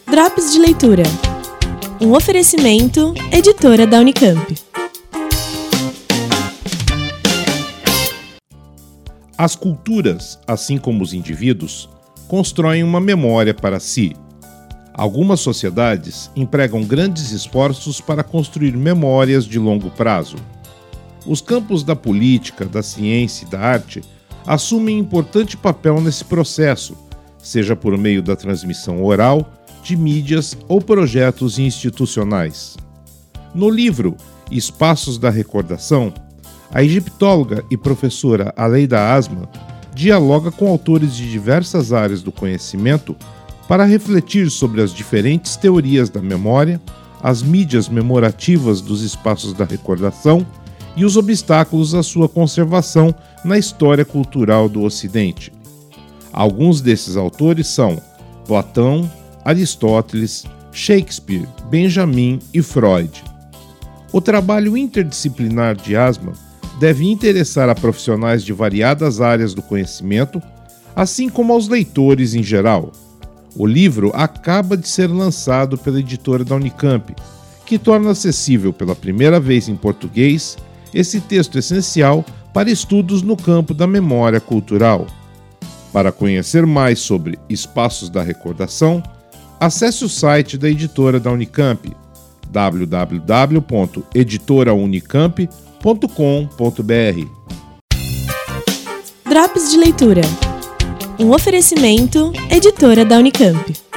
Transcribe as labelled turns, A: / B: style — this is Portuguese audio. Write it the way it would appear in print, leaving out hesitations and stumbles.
A: Drops de Leitura. Um oferecimento, editora da Unicamp.
B: As culturas, assim como os indivíduos, constroem uma memória para si. Algumas sociedades empregam grandes esforços para construir memórias de longo prazo. Os campos da política, da ciência e da arte assumem importante papel nesse processo, seja por meio da transmissão oral, de mídias ou projetos institucionais. No livro Espaços da Recordação, a egiptóloga e professora Aleida Asma dialoga com autores de diversas áreas do conhecimento para refletir sobre as diferentes teorias da memória, as mídias memorativas dos espaços da recordação e os obstáculos à sua conservação na história cultural do Ocidente. Alguns desses autores são Platão, Aristóteles, Shakespeare, Benjamin e Freud. O trabalho interdisciplinar de Asma deve interessar a profissionais de variadas áreas do conhecimento, assim como aos leitores em geral. O livro acaba de ser lançado pela editora da Unicamp, que torna acessível pela primeira vez em português esse texto essencial para estudos no campo da memória cultural. Para conhecer mais sobre Espaços da Recordação, acesse o site da editora da Unicamp, www.editoraunicamp.com.br.
A: Drops de Leitura. Um oferecimento, editora da Unicamp.